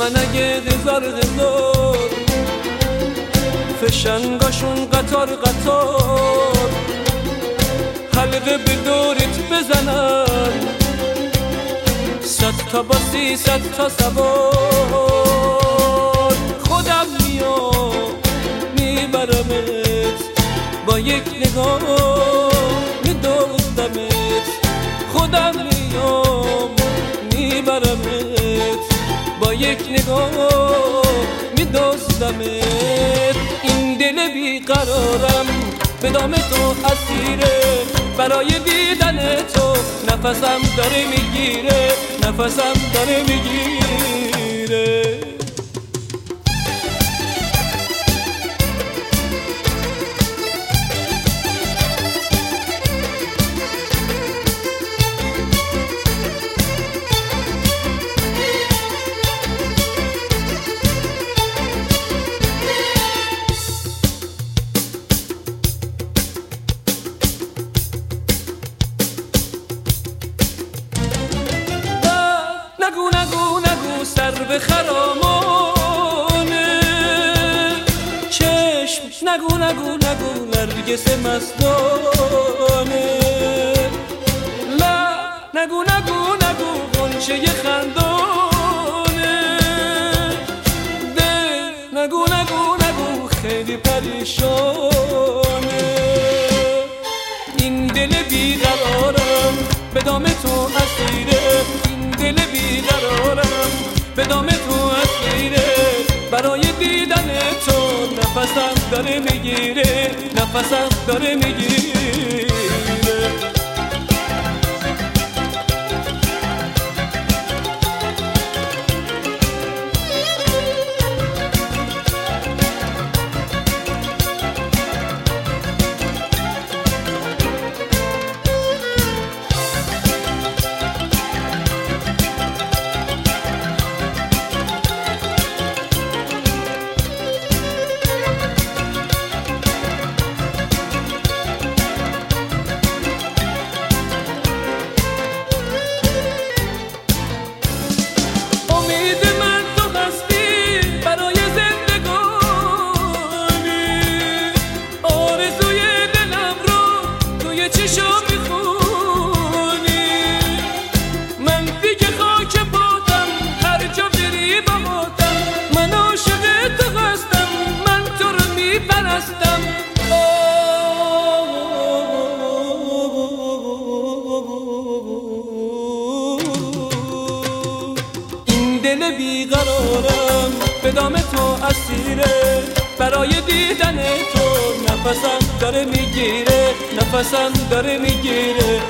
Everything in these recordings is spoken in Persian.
اگه هزار فشنگاشون قطار قطار حلقه به دورت بزنن، 100 تا با 300 تا سوار. خودم میام میبرمت، با یک نگاه میدوزدمت. خودم میام میبرمت، با یک نگاه میدوزدمت. این دل بیقرارم به دام تو اسیره، برای دیدن تو نفسم داره میگیره، نفسم داره میگیره. نگو سر به خرامانه چشم، نگو نرگس مستانه. لا نگو غنچه خندانه. ده نگو خیلی پریشانه. این دل بیقرارم به دام تو اسیره، دل بیقرارم به دام تو اسیره، برای دیدن تو نفسم داره میگیره، نفسم داره میگیره. دل بیقرارم به دام تو اسیره، برای دیدن تو نفسم داره میگیره، نفسم داره میگیره.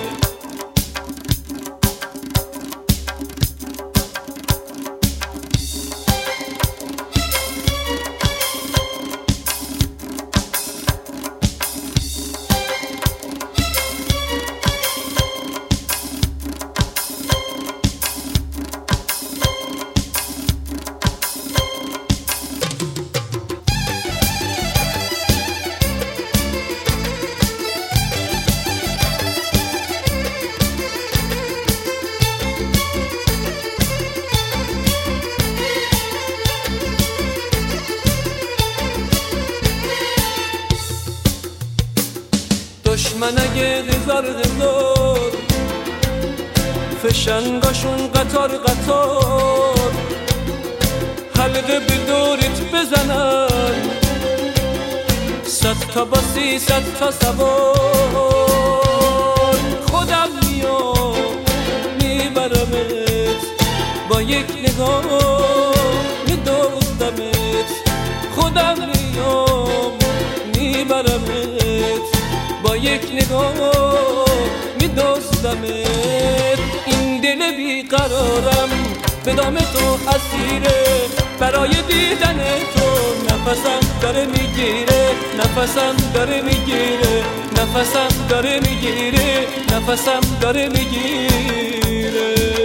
دشمن اگه هزار فشنگاشون قطار قطار حلقه به دورت بزنن، 100 تا با 300 تا سوار. خودم میام میبرمت، با یک نگاه میدوزدمت. خودم میام میبرمت، با یک نگاه میدوزدمت. این دل بیقرارم به دام تو اسیره، برای دیدن تو نفسم داره میگیره، نفسم داره میگیره، نفسم داره میگیره، نفسم داره میگیره.